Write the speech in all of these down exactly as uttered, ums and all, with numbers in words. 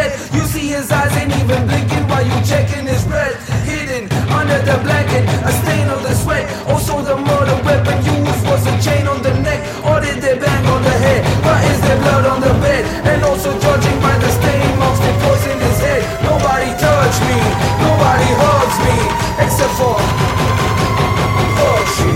dead. You see his eyes ain't even blinking while you checking his breath. Hidden under the blanket, a stain of the sweat. Also the murder weapon used was a chain on the neck. Or did they bang on the head? Why is there blood on the bed? And also judging by the stain marks they poison his head. Nobody touched me, nobody hugs me, except for Bakshi.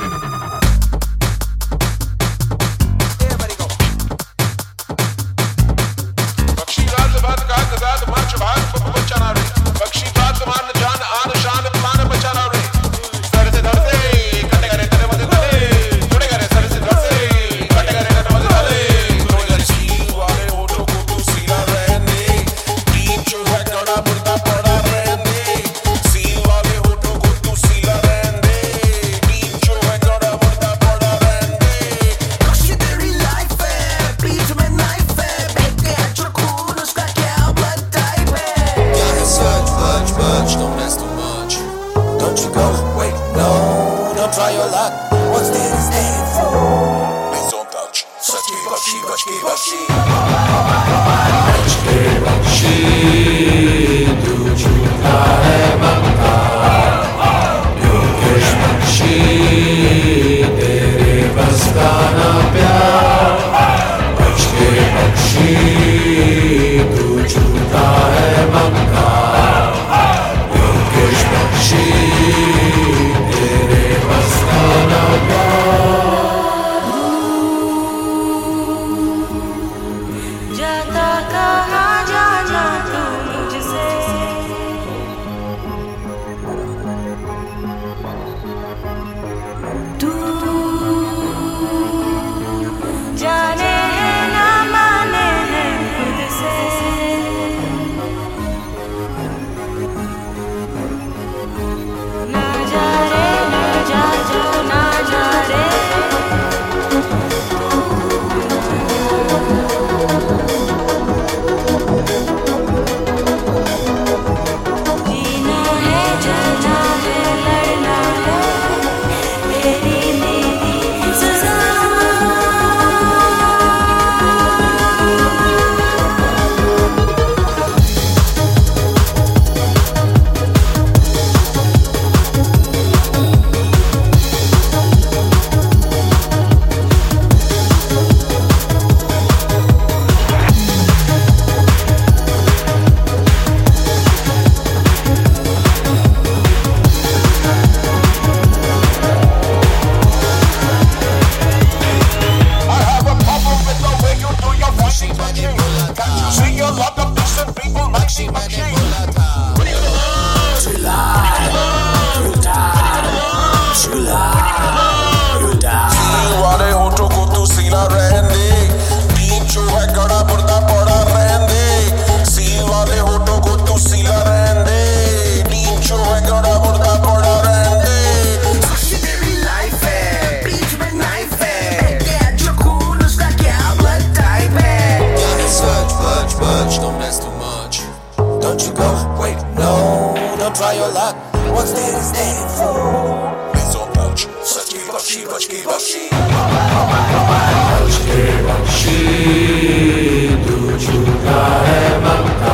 Try your luck. What's this stand for? Please don't touch. Bakshi, Bakshi, Bakshi, Bakshi. Bakshi, Bakshi, tu jhutha hai banka. Yogesh Bakshi, tere bas ka na pyar. Bakshi, Bakshi, tu jhutha hai banka. Yogesh Bakshi. जाता कहाँ जाना तू मुझसे, तू जाने है ना माने है खुद से, ना जा रे ना जा जो ना जा रे। See a lot of decent people, Maxi, Maxi. Chula, you die, chula, you die. Seal वाले होठों को तू सीला रहने दे, बीच जो है गड़ा मुर्दा पड़ा रहने दे। सील वाले होठों को तू सीला रहने दे, बीच जो है गड़ा मुर्दा पड़ा रहने दे। Bakshi तेरी लाइफ है, बीच में नाइफ है, क्या जो खून उसका क्या ब्लड टाइप है। Fudge, fudge, fudge, don't mess too much. Don't you go, wait, no, don't try your luck. What's this stand for? Please don't touch. Bakshi, Bakshi, Bakshi, Bakshi. Bakshi, Bakshi, tu jhutha hai banka.